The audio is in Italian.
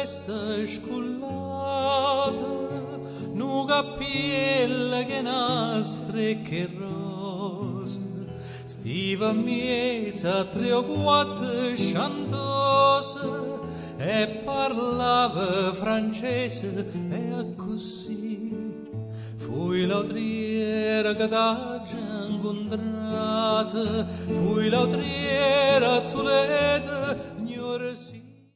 testa scullata, nu cappiella che nastre che rosa, stiva miezza 3 o 4 sciantose, e parlava francese e a così. Fui l'autriera che t'ha incontrata, fui l'autriera a Toledo